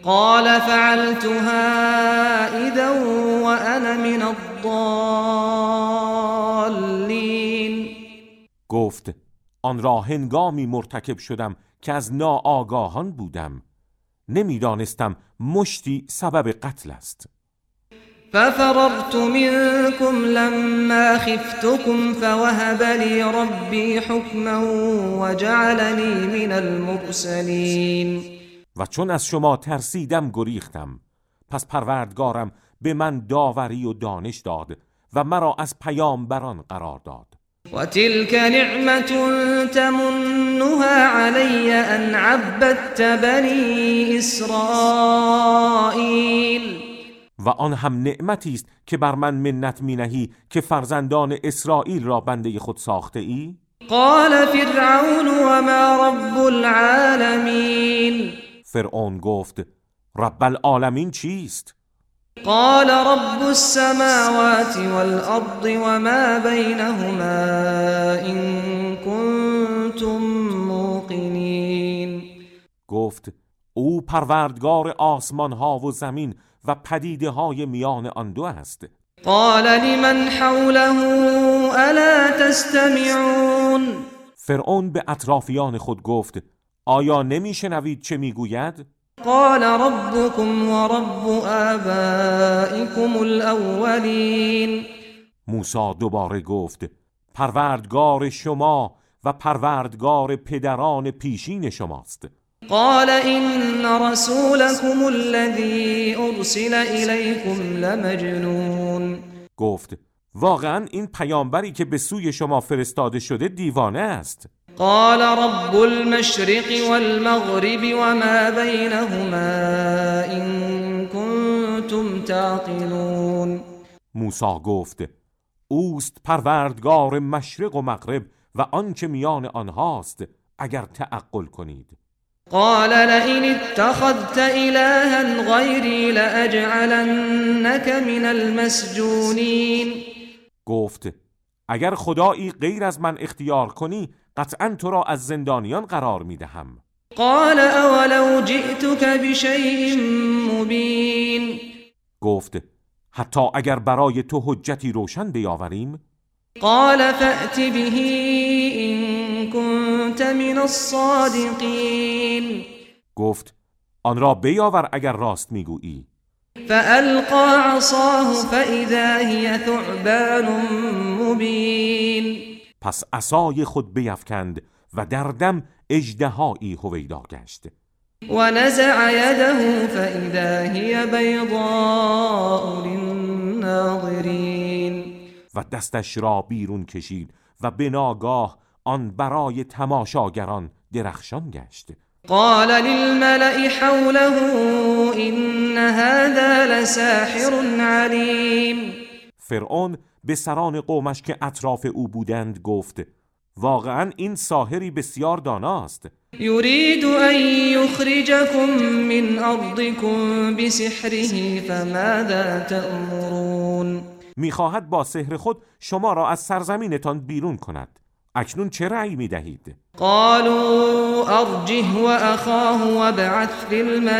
قال فعلتها اذا وانا من الضالین. گفت آن را هنگامی مرتکب شدم که از ناآگاهان بودم، نمیدانستم مشتی سبب قتل است. ففررت منكم لما خفتكم فوهب لي ربي حكما وجعلني من المرسلين. و چون از شما ترسیدم گریختم، پس پروردگارم به من داوری و دانش داد و مرا از پیامبران قرار داد. وتلك نعمة تمنها علي أن عبدت بني إسرائيل. و آن هم نعمتی است که بر من منت می‌نهی که فرزندان اسرائیل را بنده خود ساخته ای؟ قال فرعون وما رب العالمین. فرعون گفت رب العالمین چیست؟ قال رب السماوات والأرض وما بينهما إن كنتم موقنين. گفت او پروردگار آسمان ها و زمین و پدیده های میان آن دو است. قال لمن حوله الا تستمعون. فرعون به اطرافیان خود گفت آیا نمیشنوید چه میگوید؟ قال ربكم ورب آبائكم الاولین. موسی دوباره گفت پروردگار شما و پروردگار پدران پیشین شماست. قال إن رسولكم الذي أرسل إليكم لمجنون. گفت واقعا این پیامبری که به سوی شما فرستاده شده دیوانه است. قال رب المشرق والمغرب وما بينهما إن كنتم تعقلون. موسی گفت اوست پروردگار مشرق و مغرب و آنچه میان آنهاست اگر تعقل کنید. قال لئن اتخذت إلها غيري لأجعلنك من المسجونين. گفت اگر خدایی غیر از من اختیار کنی قطعا تو را از زندانیان قرار میدهم. قال اولو جئتك بشيء مبين. گفت حتی اگر برای تو حجتی روشن بیاوریم. قال فأت به إن كنت من الصادقين. گفت آن را بیاور اگر راست میگویی. فألقى عصاه فإذا هي ثعبان مبين. پس عصای خود بیفکند و در دم اژدهایی هویدا گشت. ونزع يده فإذا هي بيضاء للناظرين. و دستش را بیرون کشید و به ناگاه آن برای تماشاگران درخشان گشت. قال للملأ حوله إن هذا لساحر عليم. فرعون به سران قومش که اطراف او بودند گفت واقعا این ساحری بسیار داناست. يريد أن يخرجكم من أرضكم بسحره فماذا تأمرون. میخواهد با سحر خود شما را از سرزمینتان بیرون کند. اکنون چه رأی میدهید؟ قالوا أرجه وأخاه وابعث في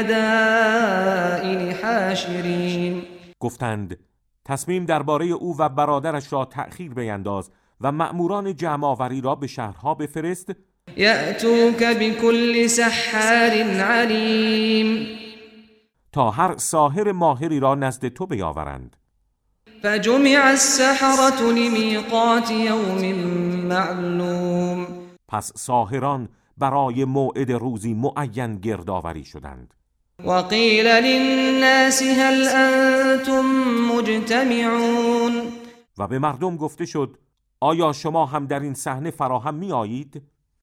المدائن حاشرين. گفتند تصمیم درباره او و برادرش را تأخیر بینداز و مأموران جمع آوری را به شهرها بفرست. یأتوک بكل سحار علیم. تا هر ساحر ماهری را نزد تو بیاورند. فجمع السحرة لمیقات یوم معلوم. پس ساحران برای موعد روزی معین گردآوری شدند. وقیل للناس هل انتم مجتمعون. و به مردم گفته شد آیا شما هم در این صحنه فراهم می آیید؟